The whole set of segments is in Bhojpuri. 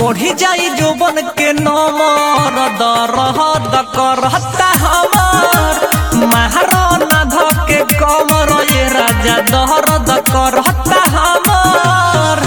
बढ़ी जाई जोबन के नमर दरद करता हमार महाराना धके कमर ये राजा दर्द करता हमार।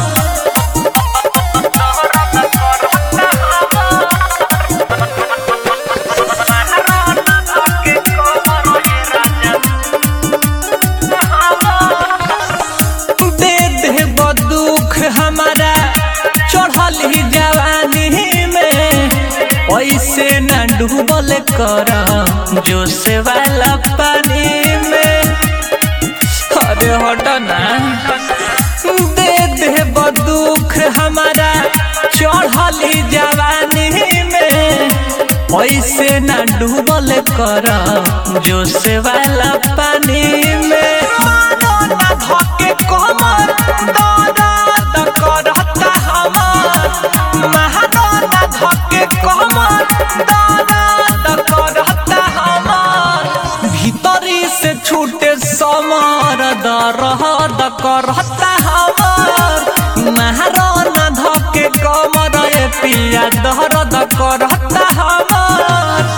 दे दे दुख हमारा चढ़ल ही जवानी में ऐसे न डूबल कर जोश वाला पानी में। अरे हटना दे दे दुख हमारा चढ़ल ही जवानी में ऐसे न डूबल कर जोश वाला पानी में। धके कमर दर्द करता हमार महाराना धके कमर दर्द करता हमार। भीतरी से छूटे समर दर्द करता हमार महाराना धके कमर ये पिया दर्द करता हमार।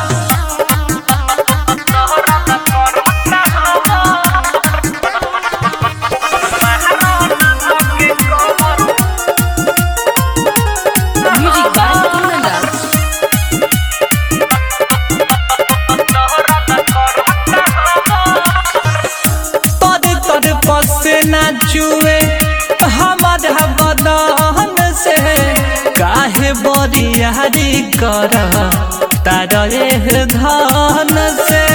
पसीना चुए हमारा बदन से काहे बरियारी कर तारे धन से।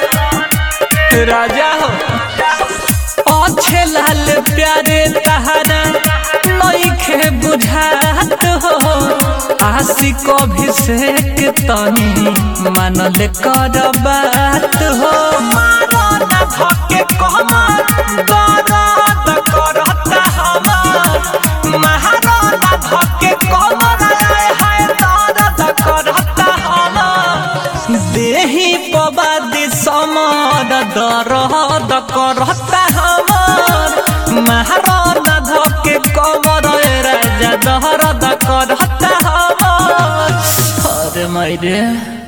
राजा हो अच्छे लाल प्यारे तहरा नइखे बुझात हो आशिक अभिषेक तनी मानल कर बात हो। महाराना धके कमर दर्द करता हमार महाराना धके कमर है दर्द करता हमार। देही पवादी समर दर्द करता हमार महाराना धके कमर राजा दर्द करता हमार। अरे मायरे